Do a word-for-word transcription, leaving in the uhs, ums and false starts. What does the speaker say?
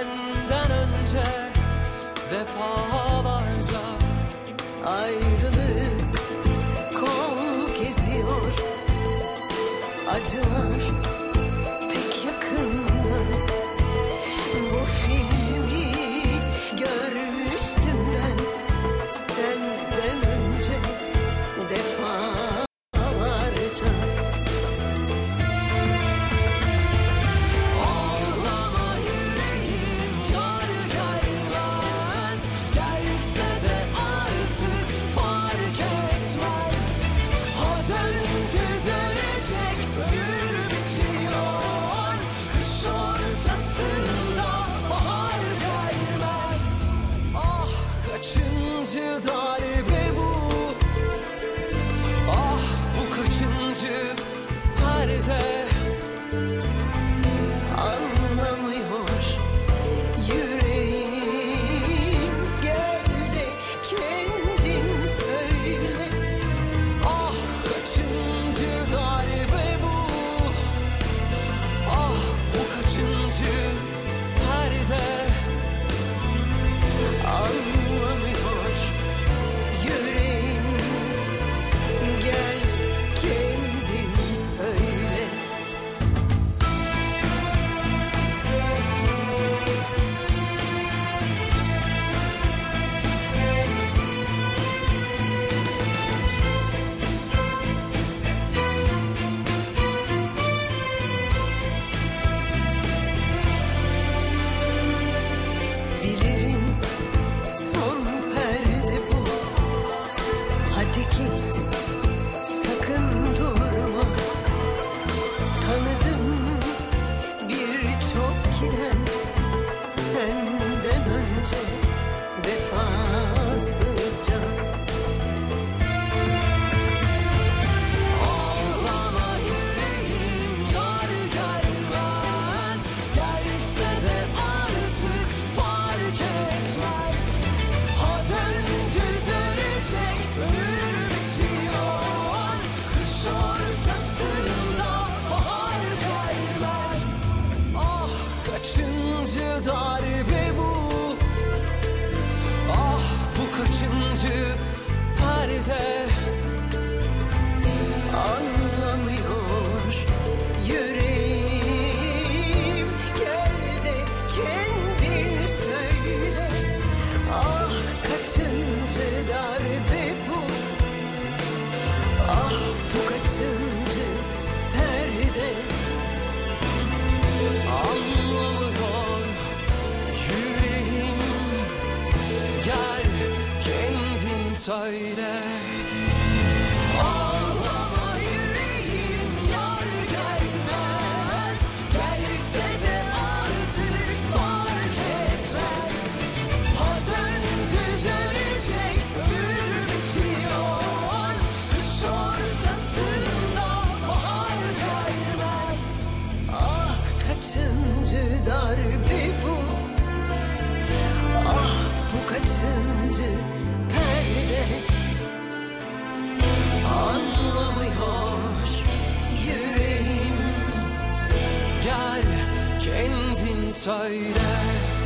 senden önce defalarca. Ayrılık kol geziyor, acılar pek yakında. Bu filmi görmüştüm ben senden önce defalarca. Ağlama yüreğim, yar gelmez. Gelse de artık fark etmez. Ha döndü dönecek, ömür bitiyor. Kış ortasında bahar gelmez. Ah kaçıncı darbe bu? Ah bu kaçıncı perde? Anlamıyor yüreğim, gel de kendin söyle. Ah kaçıncı darbe bu? Ah bu kaçıncı perde? Anlamıyor yüreğim, gel kendin söyle. Bilirim son perde bu. Hadi git, sakın durma. Tanıdım birçok giden senden önce vefasızca. Ağlama yüreğim, yar gelmez. Gelse de artık fark etmez. Ha döndü dönecek, ömür bitiyor. Kış ortasında bahar gelmez. Ah kaçıncı darbe bu? Ah bu kaçıncı perde? Anlamıyor yüreğim, gel de kendin söyle. Ah kaçıncı darbe bu? Ah bu kaçıncı perde? Anlamıyor yüreğim, gel kendin söyle. Ağlama yüreğim, yar gelmez. Gelse de artık fark etmez. Ha döndü dönecek, ömür bitiyor. Kış ortasında bahar gelmez. Ah kaçıncı darbe bu? Ah bu kaçıncı perde? Anlamıyor yüreğim, Gel kendin söyle.